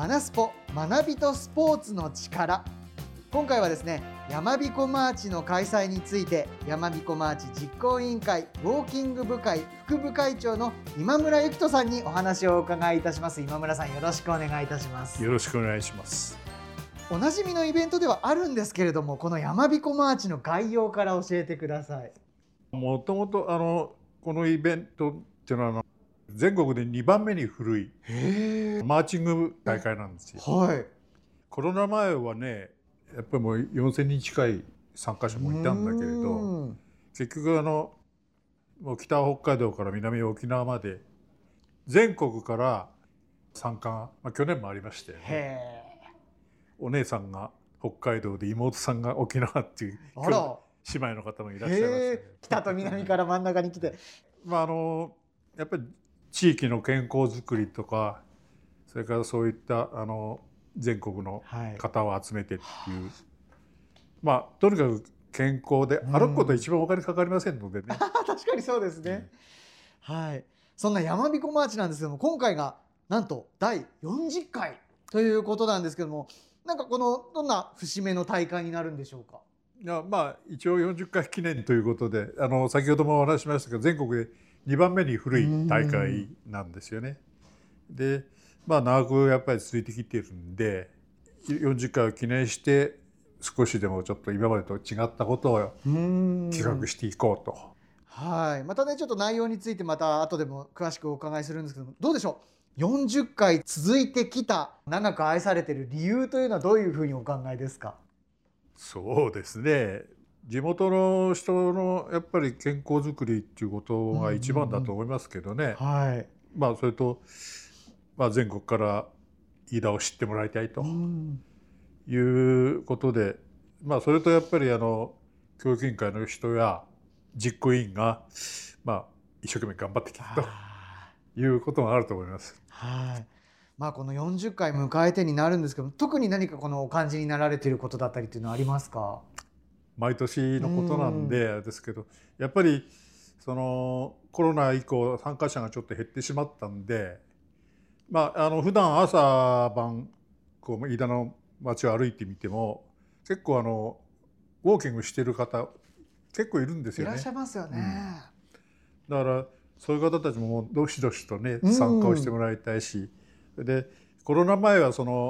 マナスポ学びとスポーツの力。今回はですね、やまびこマーチの開催について、やまびこマーチ実行委員会ウォーキング部会副部会長の今村幸人さんにお話をお伺いいたします。今村さん、よろしくお願いいたします。 よろしくお願いします。 おなじみのイベントではあるんですけれども、このやまびこマーチの概要から教えてください。 もともとこのイベントっていうのは全国で2番目に古いマーチング大会なんですよ。 はい。 コロナ前はね、やっぱりもう4000人近い参加者もいたんだけれど、結局もう北北海道から南沖縄まで全国から参加が、去年もありまして、ね、お姉さんが北海道で妹さんが沖縄っていう姉妹の方もいらっしゃいます、ね、 北と南から真ん中に来てやっぱり地域の健康づくりとか、それからそういった全国の方を集めてっていう、とにかく健康で歩くことは一番お金かかりませんのでね。 確かにそうですね、はい。そんなやまびこマーチなんですけども、今回がなんと第40回ということなんですけども、なんかどんな節目の大会になるんでしょうか。 いや、一応40回記念ということで、先ほどもお話ししましたけど、全国で2番目に古い大会なんですよね。で、長くやっぱり続いてきているんで、40回を記念して少しでもちょっと今までと違ったことを企画していこうと。 はい。またね、ちょっと内容についてまた後でも詳しくお伺いするんですけども、どうでしょう。40回続いてきた、長く愛されている理由というのはどういうふうにお考えですか。 そうですね。地元の人のやっぱり健康づくりっていうことが一番だと思いますけどね。 はい。 それと、全国から飯田を知ってもらいたいということで、それとやっぱり教育委員会の人や実行委員が一生懸命頑張ってきたということがあると思います。 はい。この40回迎えてになるんですけど、特に何かお感じになられていることだったりっていうのはありますか。 毎年のことなんであれですけど、やっぱりコロナ以降参加者がちょっと減ってしまったんで、普段朝晩飯田の街を歩いてみても結構ウォーキングしてる方結構いるんですよね。 いらっしゃいますよね。 だからそういう方たちもどしどしとね参加をしてもらいたいし、でコロナ前は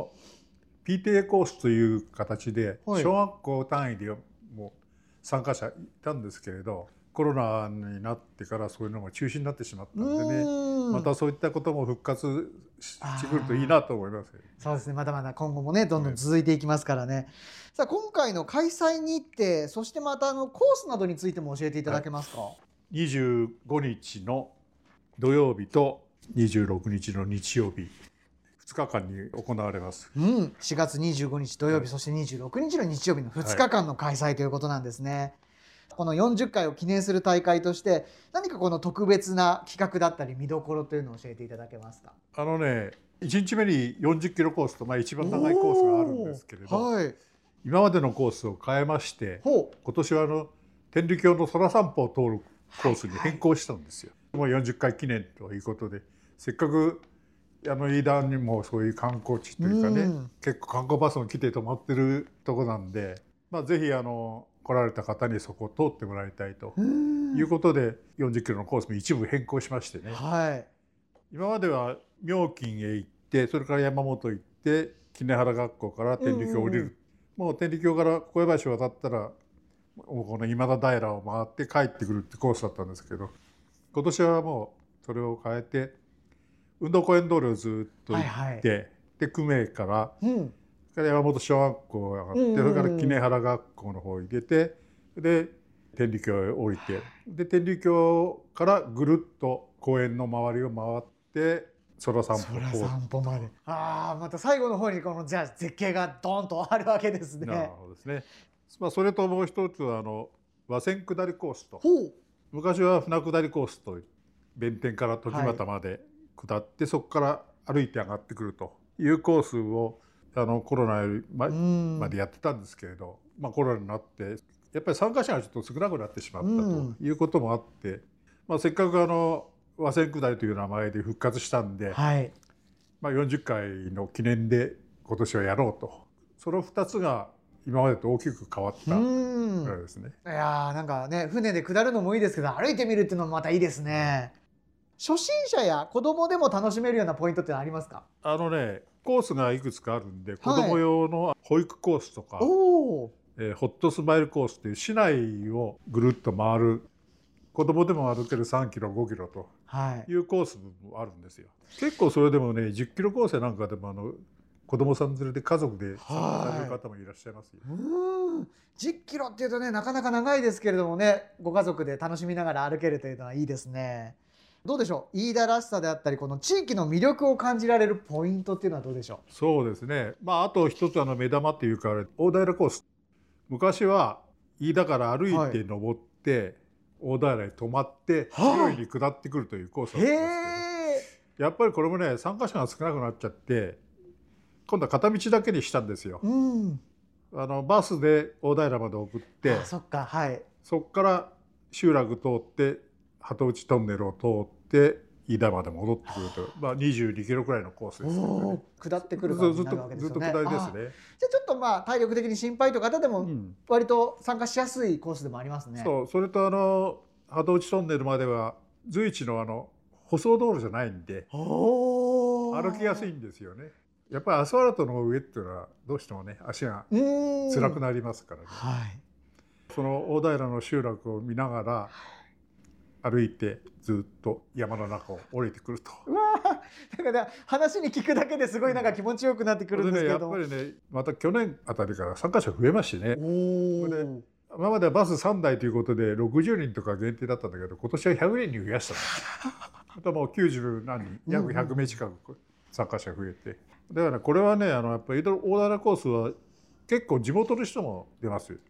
PTA コースという形で小学校単位でも参加者いたんですけれど、コロナになってからそういうのが中止になってしまったんでね、またそういったことも復活してくるといいなと思います。 そうですね。まだまだ今後もねどんどん続いていきますからね。さあ、今回の開催日程、そしてまたコースなどについても教えていただけますか。 25日の土曜日と26日の日曜日2日間に行われます。 4月25日土曜日、そして26日の日曜日の2日間の開催ということなんですね。この40回を記念する大会として何か特別な企画だったり見どころというのを教えていただけますか。 1日目に40キロコースと、一番長いコースがあるんですけれど、今までのコースを変えまして、今年は天理教の空散歩を通るコースに変更したんですよ。もう40回記念ということで、せっかく飯田にもそういう観光地というかね、結構観光バスも来て止まってるとこなんで、ぜひ来られた方にそこを通ってもらいたいということで40キロのコースも一部変更しましてね、今までは妙金へ行って、それから山本行って杵原学校から天理教を降りる、もう天理教から小江橋を渡ったらこの今田平を回って帰ってくるってコースだったんですけど、今年はもうそれを変えて運動公園通りをずっと行って、で久米から山本小学校上がって、それから杵原学校の方に出て、で天理教へ降りて、で天理教からぐるっと公園の周りを回って空散歩まで。また最後の方にじゃあ絶景がドーンとあるわけですね。 なるほどですね。それともう一つは和線下りコースと、昔は船下りコースと弁天から時俣まで下って、そこから歩いて上がってくるというコースをコロナよりまでやってたんですけれど、コロナになってやっぱり参加者がちょっと少なくなってしまったということもあって、せっかく和線下りという名前で復活したんで、 40回の記念で今年はやろうと、その2つが今までと大きく変わったぐらいですね。 いやー、なんかね、船で下るのもいいですけど、歩いてみるっていうのもまたいいですね。初心者や子供でも楽しめるようなポイントってありますか？ コースがいくつかあるんで、子供用の保育コースとか、ホットスマイルコースっていう市内をぐるっと回る、子供でも歩ける3キロ5キロというコースもあるんですよ。結構それでもね、10キロコースなんかでも子供さん連れて家族で参加される方もいらっしゃいますよ。 10キロっていうとね、なかなか長いですけれどもね、ご家族で楽しみながら歩けるというのはいいですね。どうでしょう、飯田らしさであったり、この地域の魅力を感じられるポイントっていうのはどうでしょう？ そうですね、あと一つ目玉っていうか、大平コース、昔は飯田から歩いて登って、大平に泊まって広いに下ってくるというコースだったんですけど、やっぱりこれもね、参加者が少なくなっちゃって、今度は片道だけにしたんですよ。バスで大平まで送って、そこから集落通って鳩内トンネルを通って飯田まで戻ってくると、22キロくらいのコースですけどね。 下ってくる感じになるわけですよね。 ずっと下りですね。 じゃあちょっと体力的に心配という方でも割と参加しやすいコースでもありますね。 それと鳩内トンネルまでは随一の舗装道路じゃないんで歩きやすいんですよね。やっぱりアスファルトの上っていうのはどうしてもね、足が辛くなりますからね。その大平の集落を見ながら歩いてずっと山の中を降りてくると。 だから話に聞くだけですごいなんか気持ちよくなってくるんですけど、 やっぱりね、また去年あたりから参加者増えましてね。今まではバス3台ということで60人とか限定だったんだけど、今年は100人に増やしたまたもう90何人、約100名近く参加者増えて、だからこれはね、やっぱり大平コースは結構地元の人も出ますよ。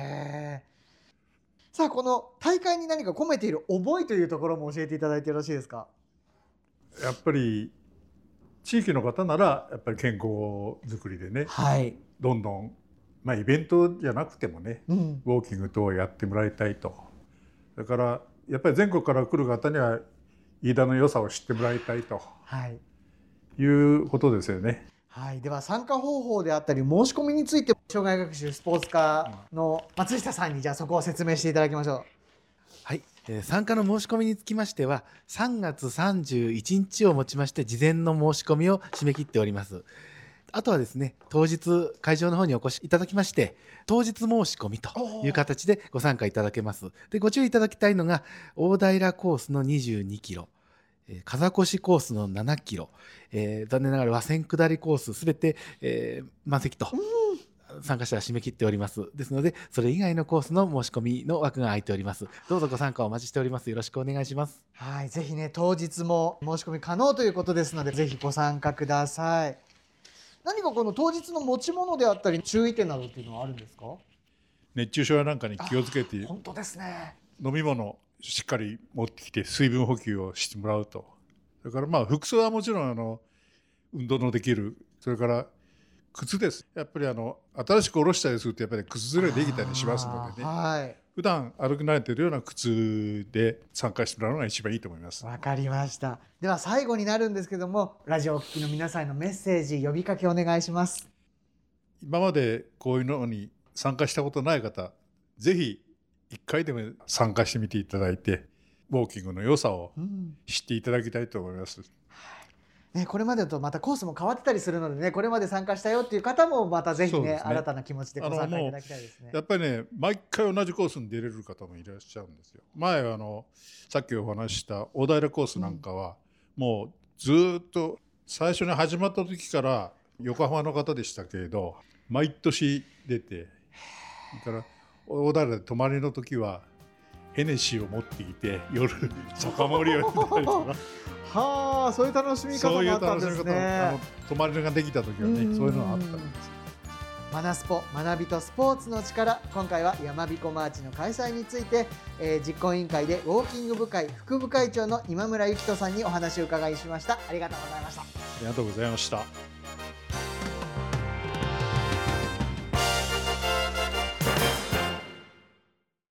さあ、この大会に何か込めている思いというところも教えていただいてよろしいですか？ やっぱり地域の方ならやっぱり健康づくりでね、どんどんイベントじゃなくてもね、ウォーキング等をやってもらいたいと。だからやっぱり全国から来る方には飯田の良さを知ってもらいたいと、いうことですよね。 では参加方法であったり申し込みについて、障害学習スポーツ科の松下さんにじゃあそこを説明していただきましょう。 参加の申し込みにつきましては3月31日をもちまして事前の申し込みを締め切っております。あとはですね、当日会場の方にお越しいただきまして当日申し込みという形でご参加いただけます。で、ご注意いただきたいのが大平コースの22キロ、風越コースの7キロ、残念ながら和線下りコースすべて、満席と参加者は締め切っております。ですのでそれ以外のコースの申し込みの枠が空いております。どうぞご参加お待ちしております。よろしくお願いします。 ぜひね、当日も申し込み可能ということですので、ぜひご参加ください。何かこの当日の持ち物であったり注意点などっていうのはあるんですか？ 熱中症やなんかに気をつけて、 本当ですね、 飲み物しっかり持ってきて水分補給をしてもらうと。それから服装はもちろん運動のできる、それから靴です。やっぱり新しく下ろしたりするとやっぱり靴ずれできたりしますのでね、普段歩き慣れているような靴で参加してもらうのが一番いいと思います。 わかりました。では最後になるんですけども、ラジオをお聞きの皆さんへのメッセージ、呼びかけお願いします。 今までこういうのに参加したことない方、ぜひ1回でも参加してみていただいて、ウォーキングの良さを知っていただきたいと思います。 これまでとまたコースも変わってたりするのでね、これまで参加したよっていう方もまたぜひね、新たな気持ちでご参加いただきたいですね。 やっぱりね、毎回同じコースに出れる方もいらっしゃるんですよ。前はさっきお話しした大平コースなんかは、もうずっと最初に始まった時から横浜の方でしたけれど、毎年出て、それから大平で泊まりの時はヘネシーを持ってきて夜酒盛りをやったりとかそういう楽しみ方もあったんですね。 泊まりができた時はね、そういうのがあったんです。 マナスポ、学びとスポーツの力。今回はやまびこマーチの開催について、実行委員会でウォーキング部会副部会長の今村幸人さんにお話を伺いしました。ありがとうございました。 ありがとうございました。